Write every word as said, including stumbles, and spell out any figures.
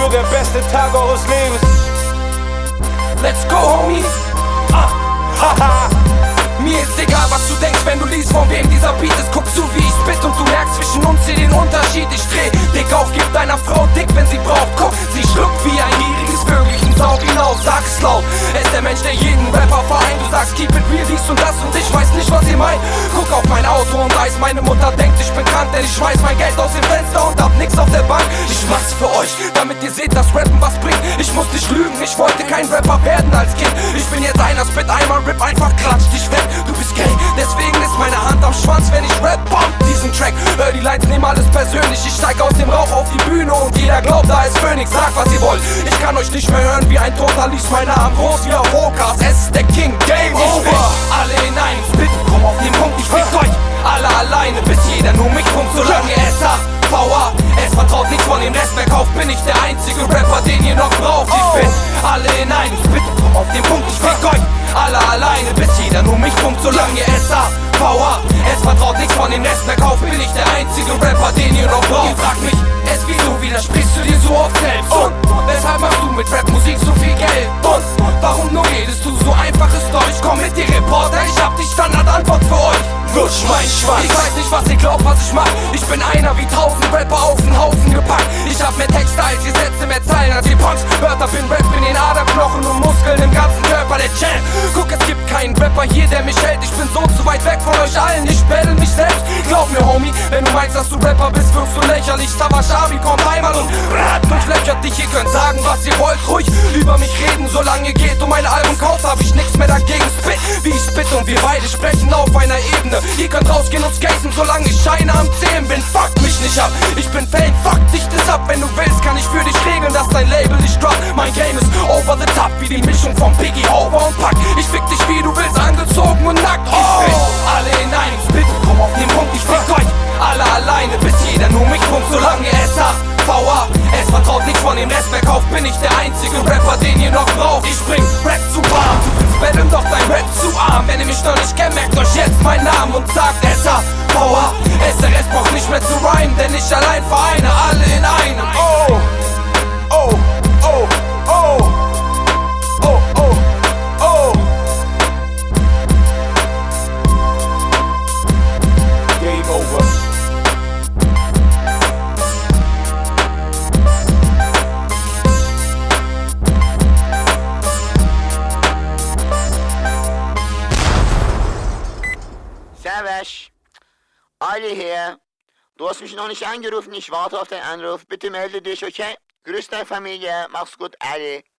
nur der beste Tag eures Lebens. Let's go, homie. Ah, haha. Mir ist egal, was du denkst, wenn du liest, von wem dieser Beat ist. Guck zu, wie ich spit und du merkst zwischen uns hier den Unterschied. Ich dreh dick auf, gib deiner Frau dick, wenn sie braucht. Guck, sie schluckt wie ein gieriges Vögelchen, saug hinaus, sag es laut. Er ist der Mensch, der jeden Rapper vereint. Du sagst, keep it real, dies und das und ich weiß nicht, was ihr meint. Guck auf mein Auto und weiß, meine Mutter denkt, ich bin krank, denn ich schmeiß mein Geld aus dem Fenster und hab nix auf der Bank. Ich mach's für euch, damit ihr seht, dass Rappen was bringt. Ich muss nicht lügen, ich wollte kein Rapper werden als Kind. Ich bin jetzt einer, spit einmal, rip einfach, klatsch dich weg. Du bist gay, deswegen ist meine Hand am Schwanz, wenn ich rap, bam, diesen Track. Hör die Lines, nehm alles persönlich. Ich steig aus dem Rauch auf die Bühne und jeder glaubt, da ist Phoenix. Sag, was ihr wollt, ich kann euch nicht mehr hören wie ein Toter. Lies mein Namen groß wie auf Rokas. Es ist der King, Game Over. Alle hinein, spit, komm auf den Punkt, ich fick euch alle alleine, bis jeder nur mich pumpt, solange S A V A. Es vertraut nichts von dem Rest mehr kauft, bin ich der einzige Rapper, den ihr noch braucht. Ich bin alle hinein, spit, komm auf den Punkt, ich fick euch alle alleine, bis jeder nur mich pumpt, solange S A V A. Es vertraut nichts von dem Rest mehr kauft, bin ich der einzige Rapper, den ihr noch braucht. Ihr fragt mich, es wieso widersprichst du dir so oft selbst? Und weshalb machst du mit Rapmusik so viel Geld? Und warum nur redest du so einfaches Deutsch? Komm mit dir Reporter, ich hab die Standardantwort für euch. Lutsch mein Schwanz. Ich weiß nicht, was ihr glaubt, was ich mach. Ich bin einer wie tausend Rapper auf den Haufen gepackt. Ich hab mehr Texte als ihr Sätze, mehr Zeilen als ihr Punks. Wörter bin Rap in den Aderknochen und Muskeln im ganzen Körper, der Champ. Guck, es gibt keinen Rapper hier, der mich hält. Ich bin so zu weit weg von euch allen, ich battle mich selbst. Glaub mir, Homie, wenn du meinst, dass du Rapper bist, wirkst du lächerlich. Savage Abi kommt einmal und rat durchlöchert dich. Ihr könnt sagen, was ihr wollt, ruhig über mich reden, solange ihr geht. Um mein Album kauft, hab ich nichts mehr dagegen. Spit, wie ich spit und wir beide sprechen auf einer Ebene. Ihr könnt rausgehen und skaten, solange ich Scheine am Zählen bin. Fuck mich nicht ab, ich bin Fame, fuck dich das ab. Wenn du willst, kann ich für dich regeln, dass dein Label nicht droppt. Mein Game ist over the top, wie die Mischung von Biggie, Over und Pack. Ich fick dich wie du willst, angezogen und nackt. Ich bin alle hinein, spit, komm auf den Punkt, ich fick euch alle alleine, bis jeder nur mich pumpt, solange S A V A. Es vertraut nichts von dem Rest mehr kauft, bin ich der einzige Rapper, den ihr noch braucht. Ich bring Rap zu warm, du findest Battle, doch dein Rap zu arm. Wenn ihr mich noch nicht kennt, merkt euch jetzt meinen Namen und sagt S A V A. S R S braucht nicht mehr zu rhymen, denn ich allein vereine alle in einem. Oh, oh, oh, oh, oh, oh, oh. Game over. Savage, Ali hier. Du hast mich noch nicht angerufen, ich warte auf deinen Anruf. Bitte melde dich, okay? Grüß deine Familie, mach's gut, Ali.